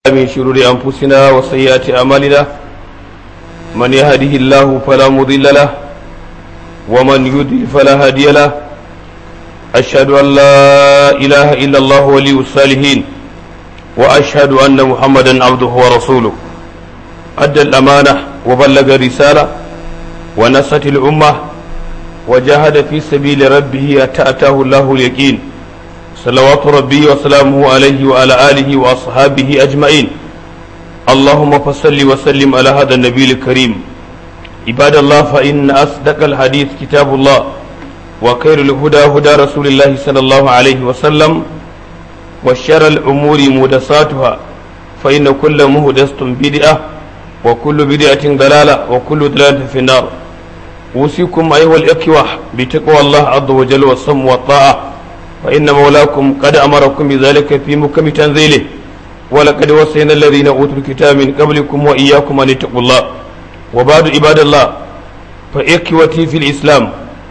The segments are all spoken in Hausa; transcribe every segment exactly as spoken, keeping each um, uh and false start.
من شرور أنفسنا وسيئات أعمالنا من يهده الله فلا مضل له ومن يضلل فلا هادي له أشهد أن لا إله إلا الله ولي الصالحين وأشهد أن محمدا عبده ورسوله أدى الأمانة وبلغ الرسالة ونصت الأمة وجاهد في سبيل ربه حتى أتاه الله اليقين صلوات ربي وسلامه عليه وعلى آله وأصحابه أجمعين. اللهم فصل وسلم على هذا النبي الكريم. عباد الله، فإن أصدق الحديث كتاب الله وخير الهدى هدى رسول الله صلى الله عليه وسلم وشر الأمور محدثاتها فإن كل محدثة بدعة وكل بدعة ضلالة وكل ضلالة في النار. أوصيكم أيها الإخوة بتقوى الله عز وجل والصم والطاعة، فإن مولاكم قد أمركم بذلك في محكم تنزيله، ولقد وصينا الذين أوتوا الكتاب من قبلكم وإياكم أن اتقوا الله. وبعد عباد الله، فإخوتي في الإسلام،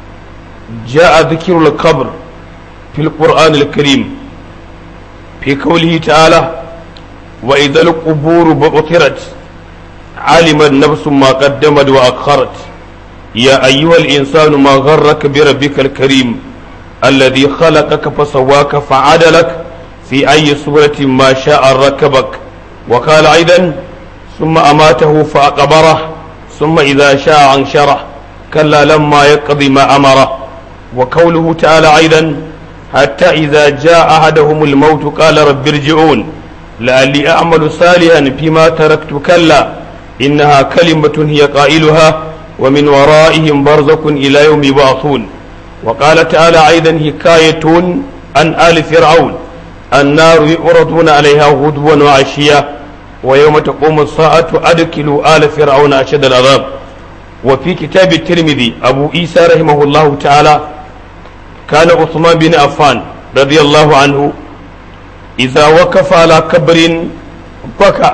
جاء ذكر القبر في القرآن الكريم في قوله تعالى: وإذا القبور بعثرت علم النفس ما قدمت وأخرت يا أيها الإنسان ما غرك بربك الكريم الذي خلقك فسواك فعدلك في أي صورة ما شاء ركبك. وقال أيضا: ثم أماته فأقبره ثم إذا شاء أنشره كلا لما يقضي ما أمره. وقوله تعالى أيضا: حتى إذا جاء أحدهم الموت قال رب ارجعون لعلي أعمل صالحا فيما تركت كلا إنها كلمة هي قائلها ومن ورائهم برزخ إلى يوم يبعثون. وقال تعالى أيضا حكاية عن آل فرعون: النار يعرضون عليها غدوا وعشيا ويوم تقوم الساعة أدخلوا آل فرعون أشد العذاب. وفي كتاب الترمذي أبو عيسى رحمه الله تعالى: كان عثمان بن عفان رضي الله عنه إذا وقف على قبر بكى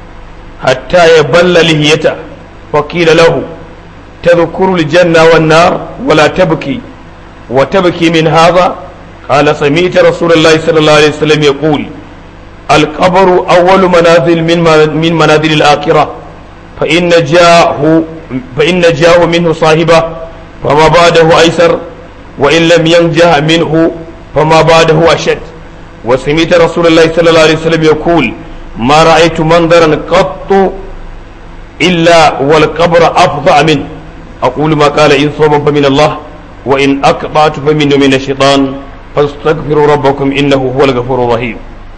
حتى يبل لحيته، فقيل له: تذكر الجنة والنار ولا تبكي وتبكي من هذا؟ قال: سمعت رسول الله صلى الله عليه وسلم يقول: القبر أول منازل من من منازل الآخرة، فإن جاءه فإن جاءه منه صاحبه فما بعده أيسر، وإن لم ينجح منه فما بعده أشد. وسمعت رسول الله صلى الله عليه وسلم يقول: ما رأيت منظرا قط إلا والقبر أفظع منه. أقول ما قال: إن صوبا فمن الله وإن أقطعت فمنه من الشيطان فاستغفروا ربكم إنه هو الغفور الرحيم.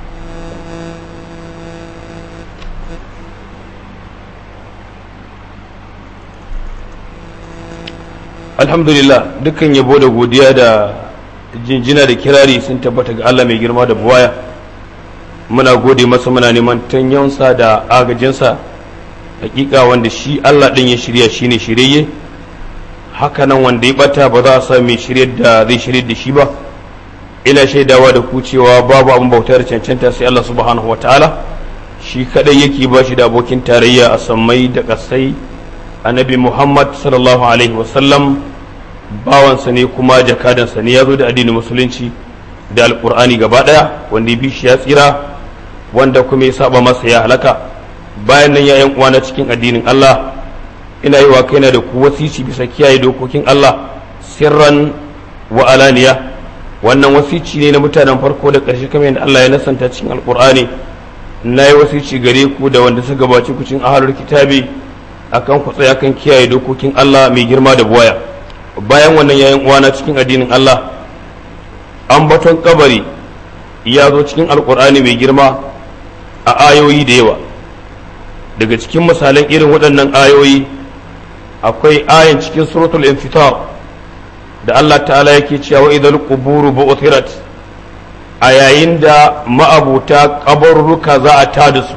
alhamdulillah, dukkan yabo da godiya da jinjina da kirari sun tabbata ga Allah mai girma da buwaya. Muna gode masa, muna neman tanyansa da agajinsa. Hakika wanda shi Allah din ya shirya shine shirye, hakanan wanda ya bata ba za a sa mai shirye da zai shirye da shi ba. Ina shaidawa da ku cewa babu abin bautar cancanta sai Allah subhanahu wataala, shi kadai yake ba shi da abokin tarayya a sammai da kasai. Annabi Muhammad sallallahu alaihi wasallam bawansa ne kuma jakadansa ne, ya zo da addinin musulunci da alkur'ani gaba daya, wanda ya bi shi ya tsira, wanda kuma ya saba masa ya halaka. Bayan nan ya yan uwana cikin addinin Allah, ina yi wa kaina da ku wasici bisa kiyaye dokokin Allah sirran wa alaniya. Wannan wasici ne na mutanen farko da ƙarshe kamar yadda Allah ya nasanta cikin alkur'ani. Na yi wasici gare ku da wanda suka gabaci ku cikin ahlul kitabi akan ku tsaya kan kiyaye dokokin Allah mai girma da buwaya. Bayan wannan yayin uwana cikin addinin Allah, ambaton kabari ya zo cikin alkur'ani mai girma a ayoyi da yawa. Daga cikin misalan irin waɗannan ayoyi akwai ayan cikin suratul infitar da Allah ta'ala yake cewa: idal quburu bu'thirat, a yayin da ma'abuta kabarruka za a tada su,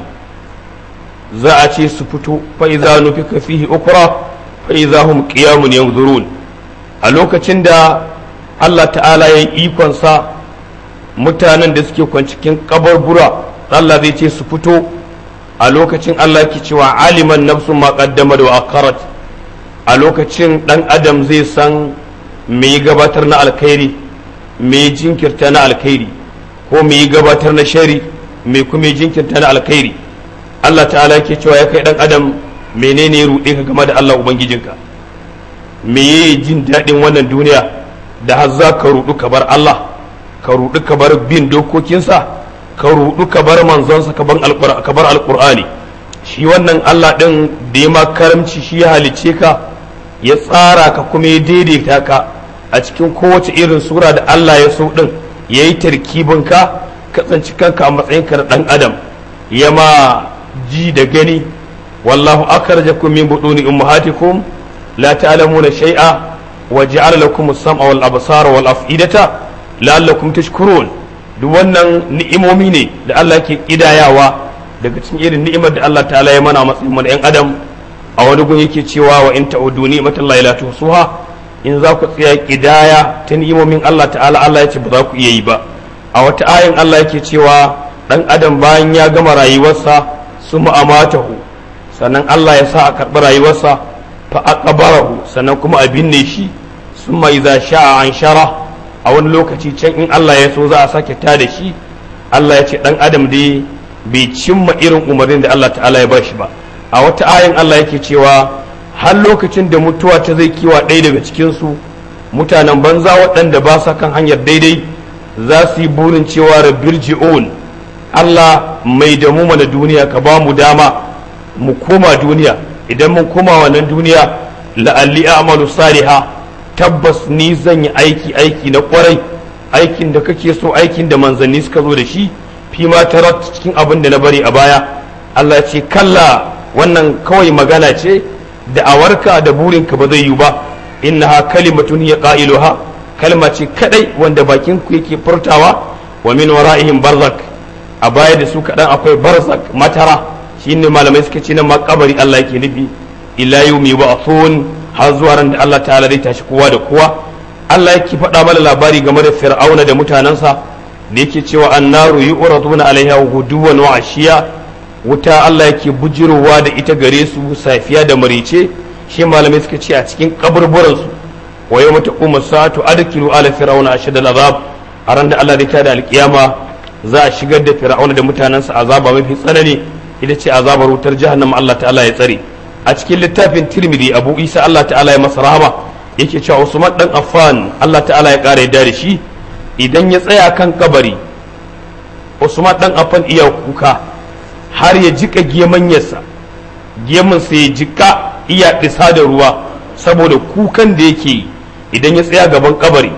za a ce su fito, fa iza nufika fihi ukra fa iza hum qiyamun yanzurun. A lokacin da Allah ta'ala ya yi ikon sa, mutanen da suke kwancikin kabarbura Allah zai ce su fito. A lokacin Allah ke cewa: aliman nafsun ma qaddamat wa akharat. A lokacin dan adam zai san me gabatar na alkhairi, me jinkirta na alkhairi, ko me gabatar na shari, me kuma jinkirta na alkhairi. Allah ta'ala yake cewa ya kai dan adam menene ruɗe ka game da Allah ubangijinka, me yayi jin daɗin wannan duniya da har za ka ruɗu ka bar Allah, ka ruɗu ka bar bin dokokinsa, ka ruɗu ka bar manzonsa, ka bar alƙur'ani. Shi wannan Allah ɗin da ya ma karamci, shi ya halicce ka, ya tsara ka kuma ya daidaita ka a cikin kowace irin sura da Allah ya so ɗin, ya yi tarkibin ka ka tsanci kanka a matsayinka na ɗan adam, ya ma ji da gani. wallahu akhrajakum min butuni ummahatikum la ta'lamuna shay'a wa ja'ala lakum as-sam'a wal absara wal af'idata la'allakum tashkurun. duk wannan ni'imomi ne da Allah ke kidayawa daga cikin irin ni'imar da Allah ta'ala ya mana matsayin mu ɗan adam. a wani gun yake cewa wa in ta'udu ni'matallahi la tuhsuha, in za ku tsaya kidaya ta ni'imomin Allah ta'ala, Allah ya ce ba za ku iya yi ba. a wata ayin Allah yake cewa dan adam bayan ya gama rayuwarsa suma amatahu, sannan Allah ya sa a karɓi rayuwarsa fa aqbarahu, sannan kuma a binne shi summa idza sha'a anshara, a wani lokaci can in Allah ya so za a sake ta da shi. Allah ya ce dan adam dai bai cimma irin umarnin da Allah ta'ala ya ba shi ba. a wata ayin Allah yake cewa har lokacin da mutuwa ta zai kiwa ɗaya daga cikinsu, mutanen banza waɗanda ba sa kan hanyar daidai za su yi burin cewa rabbil ji'un, Allah mai da mu mana duniya, ka ba mu dama mu koma duniya. idan mun koma wannan duniya la'alli a'malu saliha, tabbas ni zan yi aiki aiki na kwarai, aikin da kake so, aikin da manzanni suka zo da shi, fi ma tarat, cikin abin da na bari a baya. Allah ce kalla, wannan kawai magana ce da awarka da burinka ba zai yi ba. innaha kalimatun ya qailuha, kalma ce kadai wanda bakin ku yake furtawa. wa min wara'ihim barzak, a baya da su kadan akwai barzak, matara. shine malamai suka ce nan ma kabari Allah yake nufi. ila yawmi ba'thun, har zuwa ran da Allah ta'ala zai tashi kowa da kowa. Allah yake faɗa mana labari game da fir'auna da mutanensa da yake cewa annaru yu'raduna alaiha guduwan wa ashiya, wuta Allah yake bujirowa da ita gare su safiya da marice. shi malamai suka ce a cikin kaburburan su. wa yawma taqumu sa'atu adkilu ala fir'auna ashadal azab, a ran da Allah zai tada alkiyama za a shigar da fir'auna da mutanensa azaba mafi tsanani, ita ce azabar wutar jahannama. Allah ta'ala ya tsare. a cikin littafin Tirmidhi, Abu Isa Allah ta'ala ya masa rahama yake cewa Usman dan Affan Allah ta'ala ya kare da shi, idan ya tsaya kan kabari, Usman dan Affan iya kuka har ya jika gemanyarsa, gemun sa ya jika iya disa da ruwa saboda kukan da yake idan ya tsaya gaban kabari.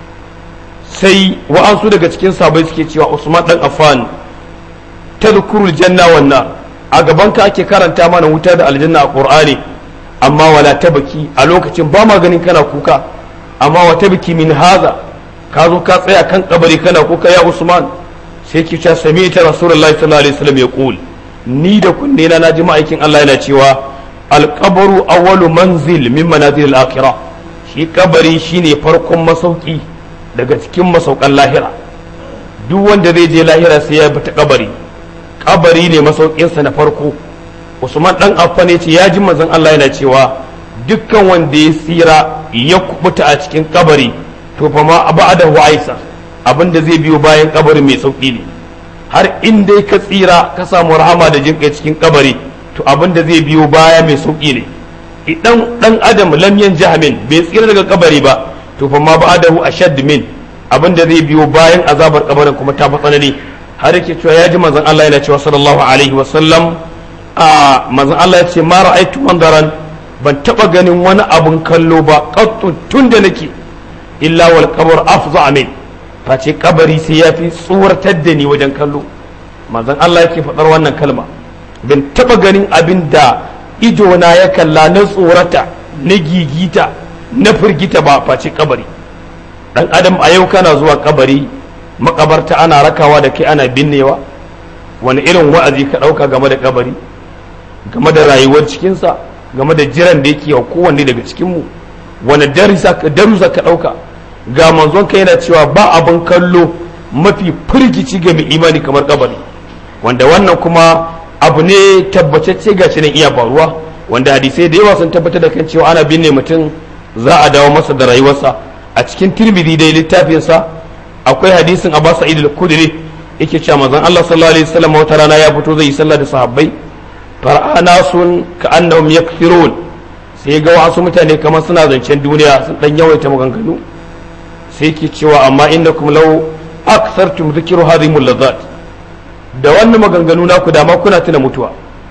sai wa'ansu daga cikin sahabbai suke cewa Usman dan Affan, tadhkurul janna wan nar, a gaban ka ake karanta mana wuta da aljanna a Qur'ani, amma wala tabaki, a lokacin ba ma ganin kana kuka, amma wa tabki min haza, ka zo ka tsaya kan kabari kana kuka ya Usman. sai ki ce sami'ta rasulullahi sallallahu alaihi wasallam yaqul, ni da kunne na naji ma'aikin Allah yana cewa alqabru awwalu manzil min manazil al-akhirah, shi kabari shine farkon masauki daga cikin masaukan lahira. duk wanda zai je lahira sai ya bi ta kabari, kabari ne masaukinsa na farko. Usman dan Affan ya ce ya ji manzon Allah yana cewa dukkan wanda ya tsira ya kubuta a cikin kabari, to fa ma ba'dahu aisa, abinda zai biyo bayan kabari mai sauki ne. har in dai ka tsira ka samu rahama da jinkai cikin kabari, to abinda zai biyo baya mai sauki ne. idan dan adam lam yanjamin bai tsira daga kabari ba, to fa ma ba'dahu ashad min, abinda zai biyo bayan azabar kabarin kuma ta fa tsanani. har yake cewa ya ji manzon Allah yana cewa sallallahu alaihi wa sallam, a manzon Allah ya ce ma ra'aitu mandaran, ban taba ganin wani abun kallo ba qattu tunda nake, illa wal qabr afza min, face kabari sai ya fi tsuwartar da ni wajen kallo. manzon Allah yake faɗar wannan kalma, ban taba ganin abin da ido na ya kalla na tsorata, na gigita, na firgita ba face kabari. dan adam a yau kana zuwa kabari, makabarta ana rakawa da kai ana binnewa, wani irin wa'azi ka ɗauka game da kabari, game da rayuwar cikinsa, game da jiran da yake wa kowanne daga cikinmu, wani darussa ka ɗauka. ga manzon ka yana cewa ba abin kallo mafi firgici ga mai imani kamar kabari, wanda wannan kuma abu ne tabbatacce ga shi nan iya faruwa, wanda hadisai da yawa sun tabbatar da kan cewa ana binne mutum za a dawo masa da rayuwarsa. a cikin Tirmidhi dai littafinsa akwai hadisin Abu Sa'id al-Khudri yake cewa manzon Allah sallallahu alaihi wasallam wata rana ya fito zai yi sallah da sahabbai, fara'a nasun ka annahum yakthirun sai ga wasu mutane kamar suna zancen duniya sun dan yawaita maganganu sai ke cewa amma innakum law akthartum dhikru hadhimul ladhat da wannan maganganu naku da ma kuna tuna mutuwa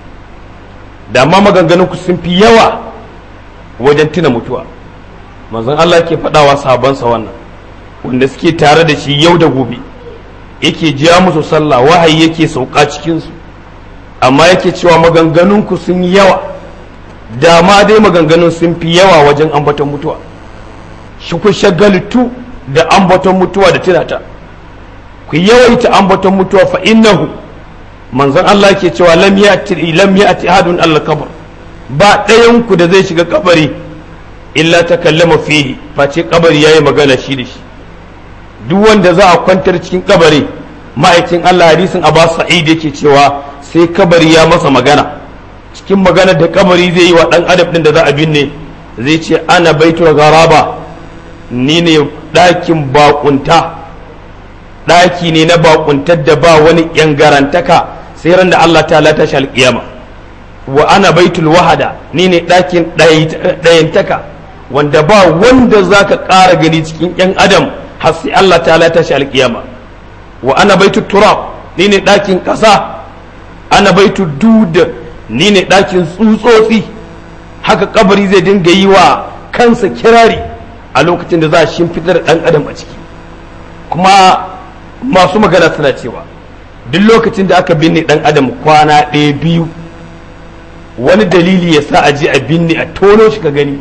da ma maganganun ku sun fi yawa wajen tuna mutuwa manzon Allah ke faɗawa sahabansa wannan wanda suke tare da shi yau da gobe yake jiya musu sallah wahayi yake sauka cikin su amma yake cewa maganganun ku sun yi yawa da ma dai maganganun sun fi yawa wajen ambaton mutuwa shi ku shagaltu da ambaton mutuwa da tunata ku yawaita ambaton mutuwa fa innahu manzon Allah yake cewa lam ya'ti lam ya'ti ahadun al-qabr ba ɗayan ku da zai shiga kabari illa takallama fihi face kabari yayi magana shi da shi duk wanda za a kwantar cikin kabari ma'aikin Allah hadisin Abbas Sa'id yake cewa sai kabari ya masa magana cikin magana da kabari zai yi wa dan adam din da za a binne zai ce ana baitul garaba ni ne ɗakin bakunta ɗaki ne na bakuntar da ba wani yangarantaka sai ran da Allah ta lata shi alƙiyama wa ana baitul wahada ni ne ɗakin ɗayantaka wanda ba wanda zaka ƙara gani cikin ƴan adam har sai Allah ta lata shi alƙiyama wa ana baitul turab ni ne ɗakin ƙasa ana baitul dud ni ne ɗakin tsutsotsi haka kabari zai dinga yi wa kansa kirari a lokacin da za a shimfitar ɗan adam a ciki kuma masu magana suna cewa duk lokacin da aka binne ɗan adam kwana ɗaya biyu wani dalili ya sa a je a binne a tono shi ka gani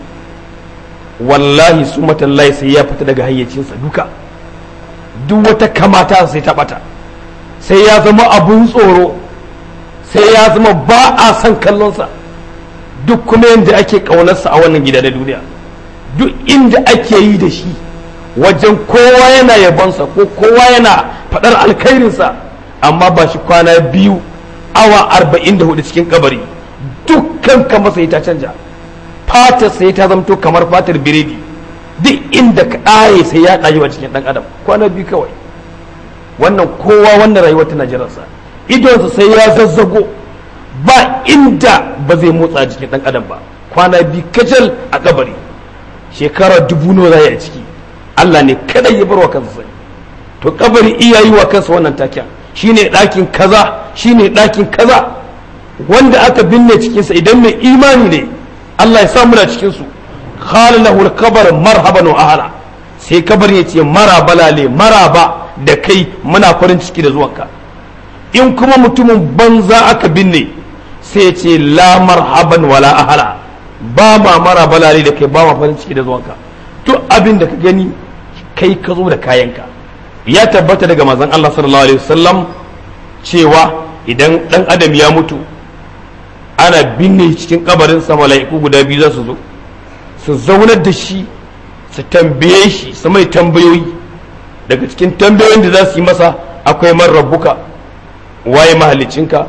wallahi su matallahi sai ya fita daga hayyacinsa duka duk wata kamata sai ta bata sai ya zama abun tsoro sai ya zama ba a son kallonsa duk kuma yadda ake ƙaunarsa a wannan gida na duniya duk inda ake yi da shi wajen kowa yana yabonsa ko kowa yana faɗar alkhairinsa amma ba shi kwana biyu awa arba'in da hudu cikin kabari dukkan kama sai ta canja fatar sai ta zamto kamar fatar biredi duk inda ka ɗaye sai ya ɗaye wa cikin ɗan adam kwana biyu kawai wannan kowa wannan rayuwar tana jiransa idonsa sai ya zazzago ba inda ba zai motsa jikin ɗan adam ba kwana biyu kacal a kabari shekara dubu nawa za a ciki Allah ne kada ya bar wa kansa sani to kabari iya yi wa kansa wannan taken shine ɗakin kaza shine ɗakin kaza wanda aka binne cikinsa idan mai imani ne Allah ya sa muna cikin su qala lahu al-qabr marhaban wa ahla sai kabar ya ce maraba lale maraba da kai muna farin ciki da zuwanka in kuma mutumin banza aka binne sai ya ce la marhaban wala ahla ba ma maraba lale da kai ba ma farin ciki da zuwanka duk abin da ka gani kai ka zo da kayanka ya tabbata daga manzon Allah sallallahu alaihi wasallam cewa idan dan adam ya mutu ana binne cikin kabarin sa mala'iku guda biyu za su zo su zaunar da shi su tambaye shi su mai tambayoyi daga cikin tambayoyin da za su yi masa akwai man rabbuka waye mahalicinka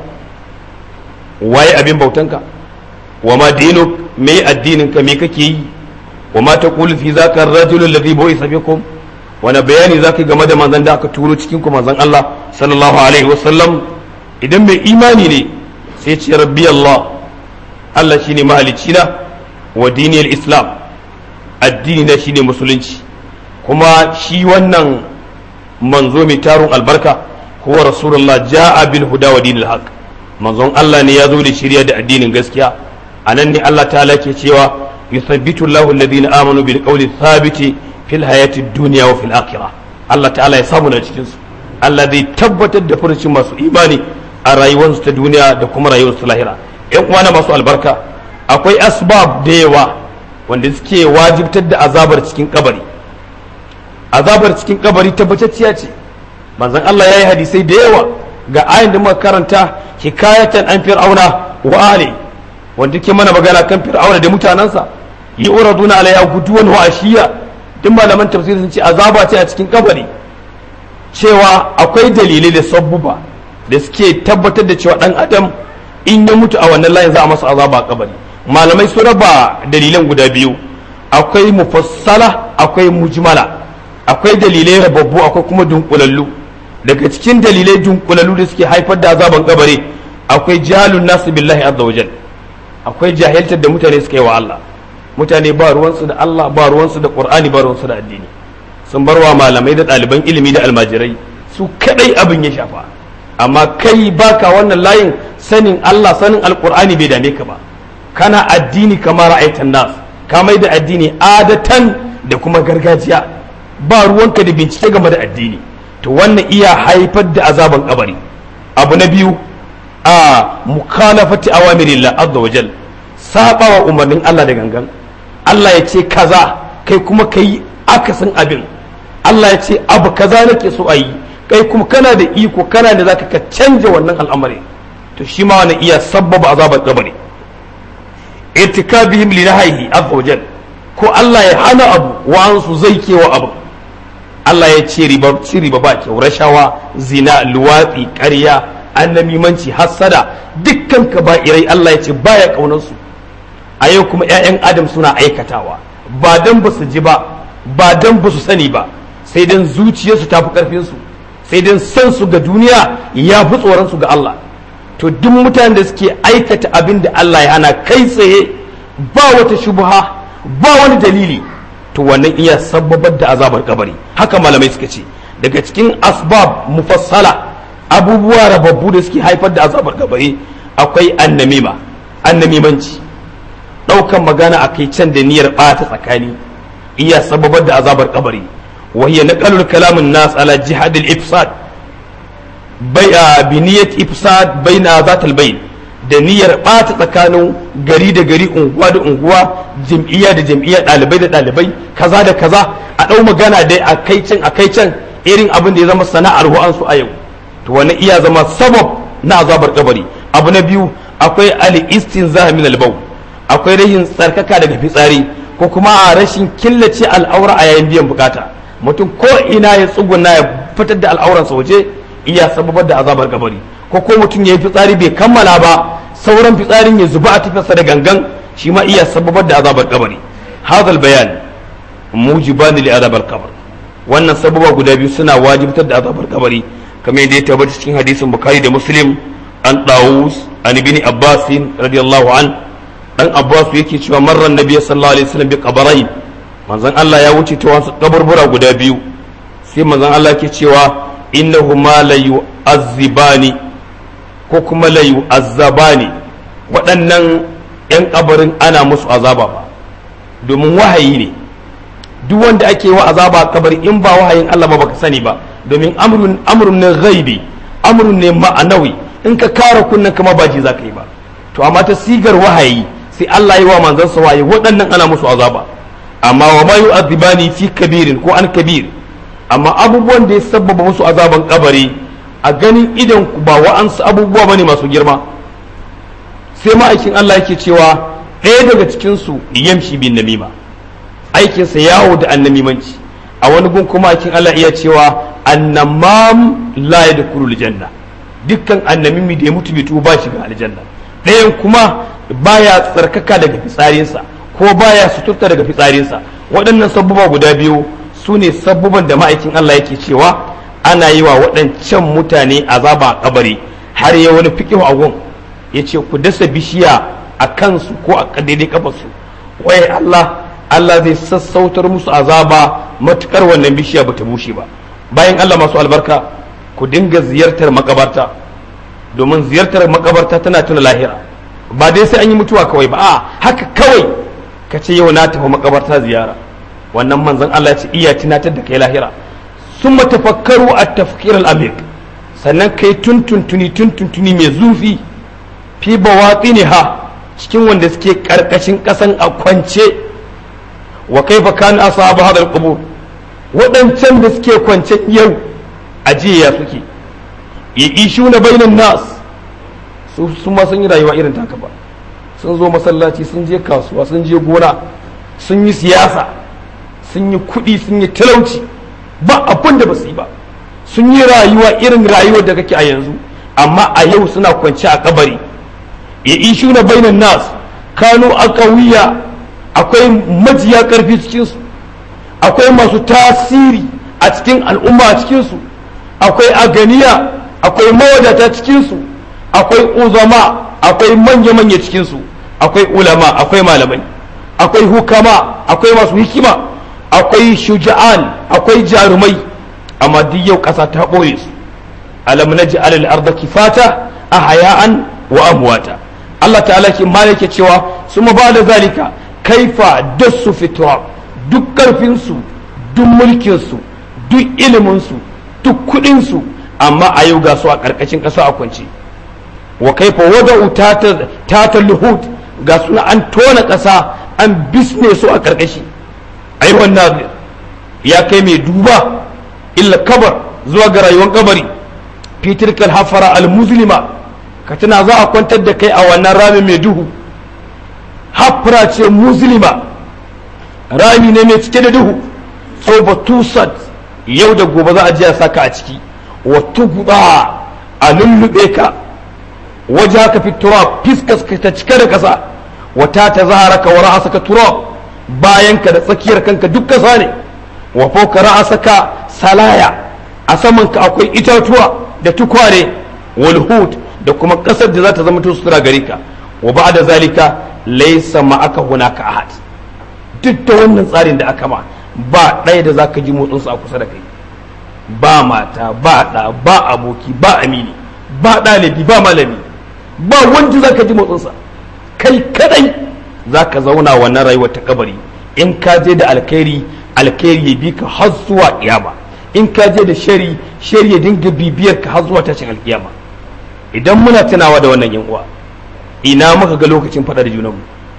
waye abin bautanka wa ma dinuk me addininka me kake yi wa ma taqulu fi zaka ar-rajul alladhi bu'itha bikum wani bayani zaka game da manzon da aka turo cikin ku manzon Allah sallallahu alaihi wasallam idan mai imani ne sai ce rabbi Allah Allah shine mahalicina wa dinil islam addini na shine musulunci kuma shi wannan manzo mai tarun albarka huwa rasulullah ja'a bil huda wa dinil haqq manzon Allah ne ya zo da shirya da addinin gaskiya anan ne Allah ta'ala ke cewa yuthabbitu Allahu alladhina amanu bil qawli thabiti fil hayati dunya wa fil akhirah Allah ta'ala ya samu na cikin su Allah zai tabbatar da furucin masu imani a rayuwarsu ta duniya da kuma rayuwarsu ta lahira ƴan uwana masu albarka akwai asbab da yawa wanda suke wajibtar da azabar cikin kabari azabar cikin kabari tabbatacciya ce manzon Allah yayi hadisai da yawa ga ayin da muka karanta hikayatan an fir'auna wa ali wanda ke mana magana kan fir'auna da mutanansa yi uraduna alayya guduwan wa ashiya duk malaman tafsiri sun ce azaba ce a cikin kabari cewa akwai dalilai da sabbuba da suke tabbatar da cewa dan adam in ya mutu a wannan layin za a masa azaba a kabari malamai su raba dalilan guda biyu akwai mufassala akwai mujmala akwai dalilai rababbu akwai kuma dunkulallu daga cikin dalilai dunkulallu da suke haifar da azaban kabari akwai jahalun nasu billahi azza wajal, akwai jahiltar da mutane suka yi wa Allah. Mutane ba ruwansu da Allah, ba ruwansu da Qur'ani, ba ruwansu da addini, sun barwa malamai da ɗaliban ilimi da almajirai su kadai abin ya shafa. Amma kai baka wannan layin, sanin Allah sanin alqur'ani bai dame ka ba, kana addini kamar ra'aytan nas, ka mai da addini adatan da kuma gargajiya, ba ruwanka da bincike game da addini. To wannan iya haifar da azaban kabari. Abu na biyu, a mukhalafati awamirillah azza wajal, saba wa umarnin Allah da gangan. Allah ya ce kaza kai kuma kai akasin abin. Allah ya ce abu kaza nake so a yi, kai kuma kana da iko kana da zaka ka canja wannan al'amari. To shi ma wannan iya sabbaba azaban kabari. irtikabihim li nahyihi azza wajal, ko Allah ya hana abu wa an su zai kewa abu. Allah ya ce riba ci riba ba kyau, rashawa, zina, luwatsi, ƙarya, annamimanci, hassada, dukkan kaba'irai Allah ya ce baya kaunar su. A yau kuma ƴaƴan Adam suna aikatawa, ba dan ba su ji ba, ba dan ba su sani ba, sai dan zuciyarsu ta fi karfin su, sai dan san su ga duniya ya fi tsoron su ga Allah. To duk mutanen da suke aikata abin da Allah ya hana kai tsaye, ba wata shubha, ba wani dalili, to wannan iya sababar da azabar kabari. Haka malamai suka ce daga cikin asbab mufassala, abubuwa rababbu da suke haifar da azabar kabari, akwai annamima, annamimanci, daukan magana a kai can da niyyar bata tsakani, iya sababar da azabar kabari. wa hiya naqalul kalamin nas ala jihadil ifsad bai bi niyyat ifsad baina zatal bayn, da niyyar bata tsakanin gari da gari, unguwa da unguwa, jam'iyya da jam'iyya, dalibai da dalibai, kaza da kaza, a dau magana dai a kai can a kai can, irin abin da ya zama sana'ar wa'ansu a yau. To wani iya zama sabab na azabar kabari. Abu na biyu, akwai al-istinzah min al-bawl, akwai rashin tsarkaka daga fitsari, ko kuma a rashin killace al'aura a yayin biyan bukata. Mutum ko ina ya tsuguna ya fitar da al'auransa waje, iya sababar da azabar kabari. Ko ko mutum ya yi fitsari bai kammala ba, sauran fitsarin ya zuba a tafiyarsa da gangan, shi ma iya sababar da azabar kabari. Hadal bayan mujiban li azabar qabr, wannan sababa guda biyu suna wajibtar da azabar kabari, kamar yadda ya tabbata cikin hadisin Bukhari da Muslim an Dawus an ibn Abbas radiyallahu an, dan Abbas yake cewa marran nabiy sallallahu alaihi wasallam bi qabrayn, manzon Allah ya wuce ta wasu kaburbura guda biyu, sai manzon Allah yake cewa innahuma la yu'azzibani ko kuma la yu'azzabani, waɗannan yan kabarin ana musu azaba ba, domin wahayi ne. Duk wanda ake wa azaba a kabari in ba wahayin Allah ba baka sani ba, domin amrun amrun ne ghaibi, amrun ne ma'anawi, in ka kara kunnan kama ba ji zaka yi ba. To amma ta sigar wahayi sai Allah yi wa manzon sa wahayi, waɗannan ana musu azaba. Amma wa ma yu'adhibani fi kabirin ko an kabir, amma abubuwan da ya sabbaba musu azaban kabari a ganin idan ku ba wa'ansu abubuwa bane masu girma. Sai ma'aikin Allah yake cewa ɗaya daga cikin su yamshi bin namima, aikinsa yawo da annamimanci. A wani gun kuma aikin Allah iya cewa annamam la yadkhulul janna, dukkan annamimi da ya mutu bai tuba shi ga aljanna. Ɗayan kuma baya tsarkaka daga fitsarinsa ko baya suturta daga fitsarinsa. Waɗannan sabbuba guda biyu su ne sabbuban da ma'aikin Allah yake cewa ana yi wa waɗancan mutane azaba a kabari. Har ya wani fiqhu a gun yace ku dasa bishiya a kansu ko a daidai kafarsu, wai Allah Allah zai sassautar musu azaba matukar wannan bishiya bata bushe ba. Bayan Allah masu albarka, ku dinga ziyartar makabarta, domin ziyartar makabarta tana tuna lahira. Ba dai sai an yi mutuwa kawai ba, a haka kawai ka ce yau na tafi makabarta ziyara, wannan manzon Allah ya ce iya tunatar da kai lahira. Summa tafakkaru at-tafkir al-amiq, sannan kai tuntuntuni tuntuntuni mai zufi fi bawatiniha, cikin wanda suke karkashin kasan a kwance. Wa kaifa kana ashabu hadal qubur, wadancan da suke kwance yau ajiya suke, ya ishu na bainan nas, su su ma sun yi rayuwa irin taka ba, sun zo masallaci, sun je kasuwa, sun je gona, sun yi siyasa, sun yi kuɗi, sun yi talauci, ba abin da ba su yi ba, sun yi rayuwa irin rayuwar da kake a yanzu, amma a yau suna kwance a kabari. Ya ishu na bainan nas kanu aqawiya, akwai majiya karfi cikinsu, akwai masu tasiri a cikin al'umma a cikinsu, akwai aganiya, akwai mawadata cikinsu, akwai uzama, akwai manya-manya cikinsu, akwai ulama, akwai malamai, akwai hukama, akwai masu hikima, akwai shuja'an, akwai jarumai, amma duk yau ƙasa ta ɓoye su. alam naj'al al-ardha kifata ahya'an wa amwata. Allah ta'ala ke malike cewa suma ba da zalika kaifa dasu fitra, duk karfin su, duk mulkin su, duk ilimin su, duk kudin su, amma a yau ga su a karkashin ƙasa a kwance. wa kaifa wada'u tata tata luhud, ga suna an tona ƙasa an bisne su a karkashi. ai wannan ya kai mai duba illa kabar zuwa ga rayuwar kabari fi tilkal hafara al muslima, ka tuna za a kwantar da kai a wannan rami mai duhu. hafara ce muslima, rami ne mai cike da duhu. so batusat, yau da gobe za a je a saka a ciki. wa tuguda, a lullube ka waje haka fi turab, fiskas ka ta cika da kasa. wata ta zaharaka wa ra'asaka turab, bayan ka da tsakiyar kanka duk kasa ne. wa fawka ra'asaka salaya, a saman ka akwai itatuwa da tukware. wal hud, da kuma kasar da za ta zama sutura gare ka. wa ba'da zalika laysa ma'aka hunaka ahad, duk da wannan tsarin da aka ma ba ɗaya da zaka ji motsin su a kusa da kai. ba mata, ba ɗa, ba aboki, ba amini, ba ɗalibi, ba malami, ba wanda zaka ji motsin sa. kai kadai zaka zauna wannan rayuwar ta kabari. in ka je da alkhairi, alkhairi ya bi ka har zuwa kiyama. in ka je da shari, shari ya dinga bibiyar ka har zuwa tashin alkiyama. idan muna tunawa da wannan yan uwa, ina muka ga lokacin faɗa da junanmu?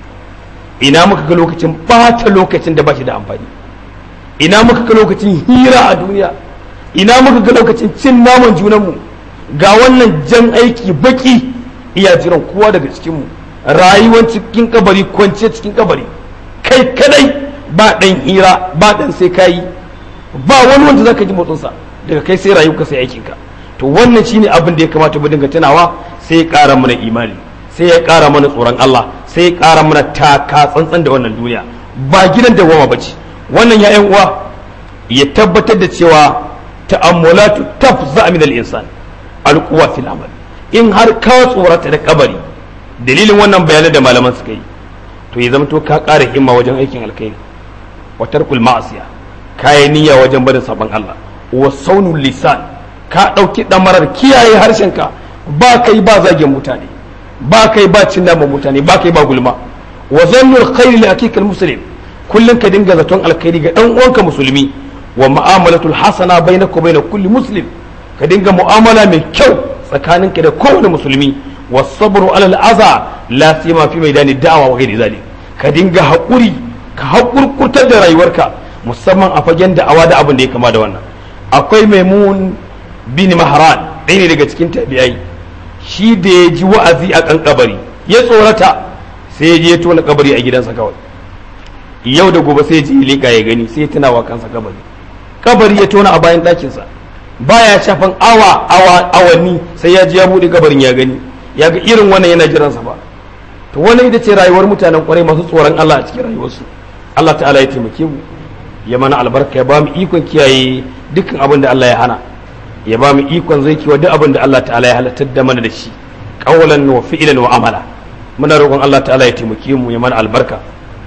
ina muka ga lokacin bata lokacin da ba shi da amfani? ina muka ga lokacin hira a duniya? ina muka ga lokacin cin naman junanmu? ga wannan jan aiki baki iya jiran kowa daga cikinmu, rayuwar cikin kabari, kwance cikin kabari, kai kadai, ba ɗan hira, ba ɗan sai kayi, ba wani wanda zaka ji motsinsa, daga kai sai rayuka sai aikinka. to wannan shine abin da ya kamata mu dinga tunawa, sai ya ƙara mana imani, sai ya ƙara mana tsoron Allah, sai ya ƙara mana taka tsantsan da wannan duniya. ba gidan dawama bace wannan ya ƴan uwa. ya tabbatar da cewa ta'ammulatu tafza min al-insan al-quwa fil amal. in har ka tsorata da kabari dalilin wannan bayanan da malaman suka yi, to ya zama to ka ƙara himma wajen aikin alkhairi. wa tarkul ma'asiya, kayi niyya wajen barin saban Allah. wa saunul lisan, ka ɗauki ɗamarar kiyaye harshenka, ba kai ba zagin mutane, ba kai ba cin naman mutane, ba kai ba gulma. wa zannul khairi li akikal muslim, kullun ka dinga zaton alkhairi ga dan uwanka musulmi. wa mu'amalatul hasana bainaka wa bain kulli muslim, ka dinga mu'amala mai kyau tsakaninka da kowane musulmi. wa sabru ala al-adha la siyama fi maidani da'wa wa ghairi zalik, ka dinga haƙuri, ka haƙurƙurtar da rayuwarka musamman a fagen da'awa da abin da ya kama da wannan. akwai maimun bin mahran, ɗaya ne daga cikin tabi'ai. shi da ya ji wa'azi a kan kabari ya tsorata, sai ya je ya tona kabari a gidansa kawai. yau da gobe sai ya je ya leƙa ya gani, sai ya tuna wa kansa kabari. kabari ya tona a bayan ɗakinsa, baya shafan awa awa awanni sai ya ji ya buɗe kabarin ya gani, ya ga irin wannan yana jiransa ba. to wannan ita ce rayuwar mutanen kwarai masu tsoron Allah a cikin rayuwarsu. Allah ta'ala ya taimake mu, ya mana albarka, ya ba mu ikon kiyaye dukkan abin da Allah ya hana, ya ba mu ikon zai kiwa duk abin da Allah ta'ala ya halartar da mana da shi, qawlan wa fi'lan wa amala. muna roƙon Allah ta'ala ya taimake mu, ya mana albarka,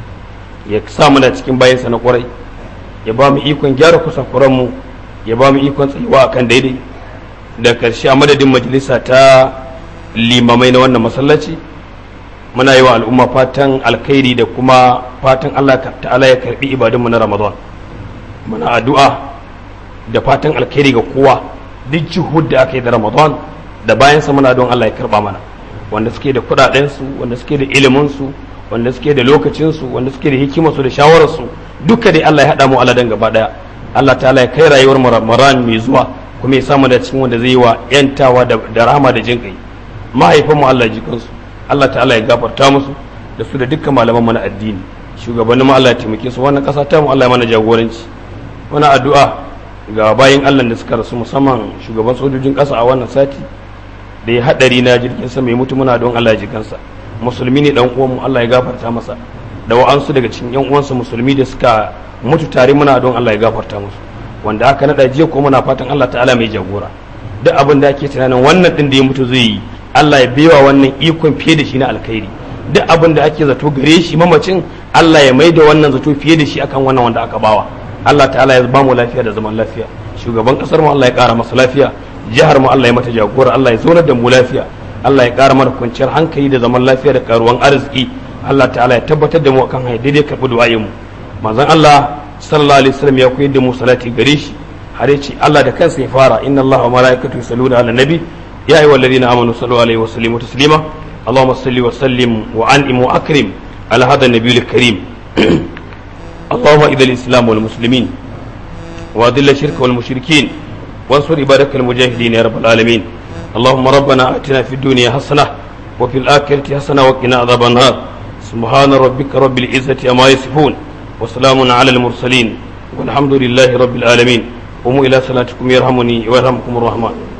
ya sa mu da cikin bayansa na kwarai, ya ba mu ikon gyara kusakuran mu, ya ba mu ikon tsayuwa akan daidai. da karshe a madadin majalisa ta limamai na wannan masallaci, muna yi wa al'umma fatan alkhairi da kuma fatan Allah ta'ala ya karbi ibadunmu na Ramadan. muna addu'a da fatan alkhairi ga kowa, duk juhud da aka yi da Ramadan da bayan sa muna don Allah ya karba mana, wanda suke da kudaden su, wanda suke da ilimin su, wanda suke da lokacin su, wanda suke da hikimar su da shawarar su, duka dai Allah ya hada mu aladan gaba daya. Allah ta'ala ya kai rayuwar mu Ramadan mai zuwa, kuma ya samu da cikin wanda zai yi wa yantawa da rahama da jinkai. mahaifanmu Allah ji kansu, Allah ta'ala ya gafarta musu, da su da dukkan malaman mu na addini, shugabannin mu Allah ya taimake su, wannan kasa ta mu Allah ya mana jagoranci. muna addu'a ga bayin Allah da suka rasu, musamman shugaban sojojin kasa a wannan sati da ya hadari na jirgin sama ya mutu, muna don Allah ya ji kansa. musulmi ne dan uwan mu, Allah ya gafarta masa, da wa'ansu daga cikin yan uwansa musulmi da suka mutu tare, muna don Allah ya gafarta musu. wanda aka nada jiya ko muna fatan Allah ta'ala mai jagora, duk abin da ake tunanin wannan din da ya mutu zai yi Allah ya baiwa wannan ikon fiye da shi na alkhairi. Duk abin da ake zato gare shi mamacin Allah ya maida wannan zato fiye da shi akan wannan wanda aka bawa. Allah ta'ala ya ba mu lafiya da zaman lafiya. Shugaban kasar mu Allah ya kara masa lafiya, jihar mu Allah ya mata jagora, Allah ya zaunar da mu lafiya, Allah ya kara mana kwanciyar hankali da zaman lafiya da karuwan arziki. Allah ta'ala ya tabbatar da mu akan hanyar daidai karɓi du'ayin mu. Manzon Allah sallallahu alaihi wasallam ya koyar da mu salati gare shi, har yace Allah da kansa ya fara inna Allah wa malaikatu yusalluna ala nabi ya ayyuhalladhina amanu sallu alaihi wa sallimu taslima. اللهم صل وسلم وانعم واكرم على هذا النبي الكريم. اللهم اذل الاسلام والمسلمين واذل الشرك والمشركين وانصر عبادك المجاهدين يا رب العالمين. اللهم ربنا اتنا في الدنيا حسنه وفي الاخره حسنه وقنا عذاب النار. سبحان ربك رب العزه عما يصفون وسلام على المرسلين والحمد لله رب العالمين. قوموا الى صلاتكم يرحمني ويرحمكم الرحمن.